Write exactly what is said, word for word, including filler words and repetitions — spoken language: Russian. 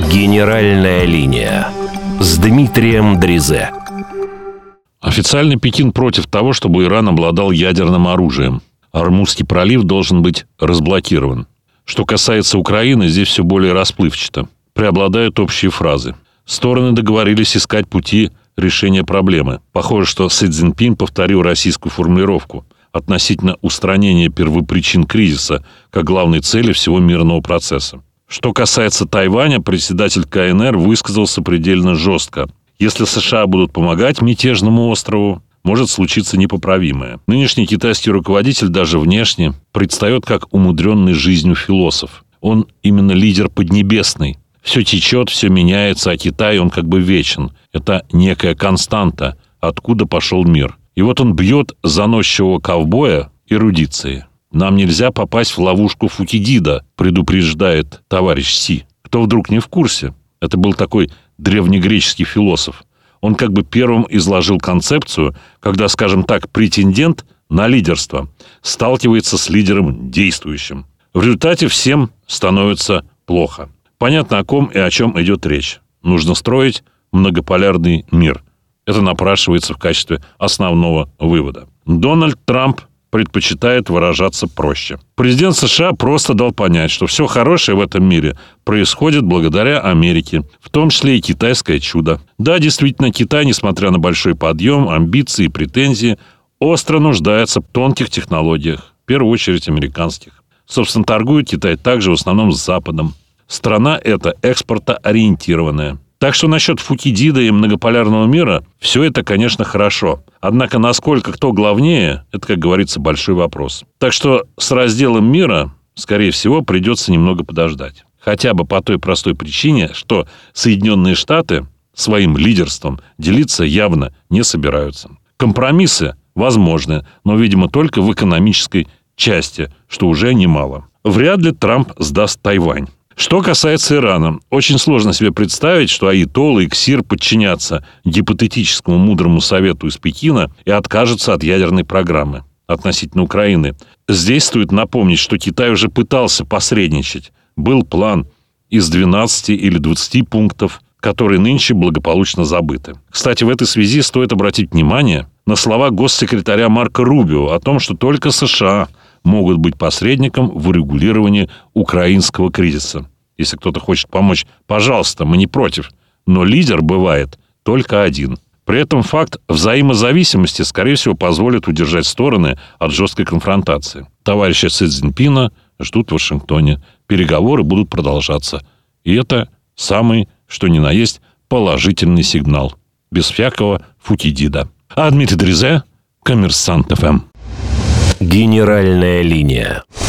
Генеральная линия с Дмитрием Дризе. Официально Пекин против того, чтобы Иран обладал ядерным оружием. Ормузский пролив должен быть разблокирован. Что касается Украины, здесь все более расплывчато. Преобладают общие фразы. Стороны договорились искать пути решения проблемы. Похоже, что Си Цзиньпин повторил российскую формулировку относительно устранения первопричин кризиса как главной цели всего мирного процесса. Что касается Тайваня, председатель Ка Эн Эр высказался предельно жестко. Если США будут помогать мятежному острову, может случиться непоправимое. Нынешний китайский руководитель даже внешне предстает как умудренный жизнью философ. Он именно лидер поднебесный. Все течет, все меняется, а Китай, он как бы вечен. Это некая константа, откуда пошел мир. И вот он бьет заносчивого ковбоя эрудицией. «Нам нельзя попасть в ловушку Фукидида», предупреждает товарищ Си. Кто вдруг не в курсе? Это был такой древнегреческий философ. Он как бы первым изложил концепцию, когда, скажем так, претендент на лидерство сталкивается с лидером действующим. В результате всем становится плохо. Понятно, о ком и о чем идет речь. Нужно строить многополярный мир. Это напрашивается в качестве основного вывода. Дональд Трамп предпочитает выражаться проще. Президент США просто дал понять, что все хорошее в этом мире происходит благодаря Америке, в том числе и китайское чудо. Да, действительно, Китай, несмотря на большой подъем, амбиции и претензии, остро нуждается в тонких технологиях, в первую очередь американских. Собственно, торгует Китай также в основном с Западом. Страна эта экспортоориентированная. Так что насчет Фукидида и многополярного мира все это, конечно, хорошо. Однако, насколько кто главнее, это, как говорится, большой вопрос. Так что с разделом мира, скорее всего, придется немного подождать. Хотя бы по той простой причине, что Соединенные Штаты своим лидерством делиться явно не собираются. Компромиссы возможны, но, видимо, только в экономической части, что уже немало. Вряд ли Трамп сдаст Тайвань. Что касается Ирана, очень сложно себе представить, что аятоллы и ксир подчинятся гипотетическому мудрому совету из Пекина и откажутся от ядерной программы относительно Украины. Здесь стоит напомнить, что Китай уже пытался посредничать. Был план из двенадцати или двадцати пунктов, которые нынче благополучно забыты. Кстати, в этой связи стоит обратить внимание на слова госсекретаря Марко Рубио о том, что только США могут быть посредником в урегулировании украинского кризиса. Если кто-то хочет помочь, пожалуйста, мы не против. Но лидер бывает только один. При этом факт взаимозависимости, скорее всего, позволит удержать стороны от жесткой конфронтации. Товарища Си Цзиньпина ждут в Вашингтоне. Переговоры будут продолжаться. И это самый, что ни на есть, положительный сигнал. Без всякого Фукидида. А Дмитрий Дризе, Коммерсант эф эм. Генеральная линия.